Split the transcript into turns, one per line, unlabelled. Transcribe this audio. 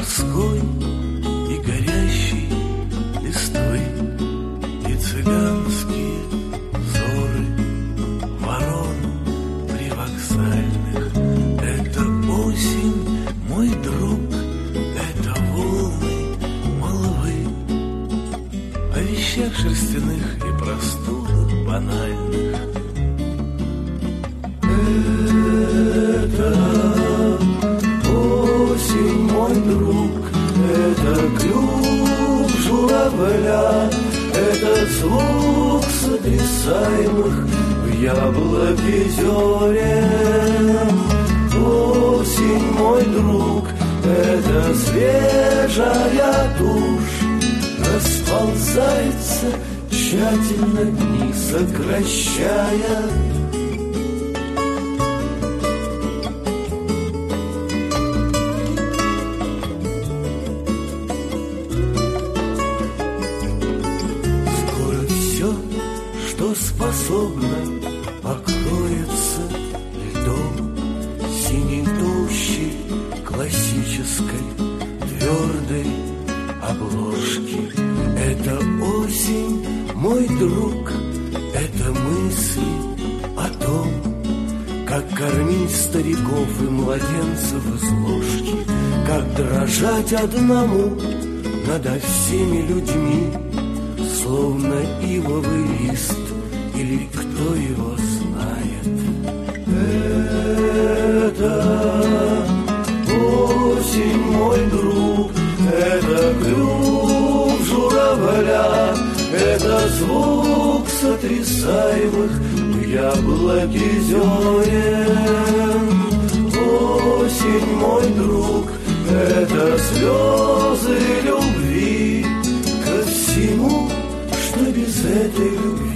морской и горящей листвы, и цыганские взоры ворон привокзальных. Это осень, мой друг, это волны молвы о вещах шерстяных и простудах банальных. Это осень, мой друг, это клюв журавля, это звук сотрясаемых в яблоке зерен. Осень, мой друг, это свежая тушь, расползается тщательно дни сокращая. Способно покроется льдом синей толщи классической твердой обложки. Это осень, мой друг, это мысли о том, как кормить стариков и младенцев из ложки, как дрожать одному надо всеми людьми, словно ивовый лист, или кто его знает. Это осень, мой друг, это клюв журавля, это звук сотрясаемых в яблоке зерен. Осень, мой друг, это слезы любви ко всему, что без этой любви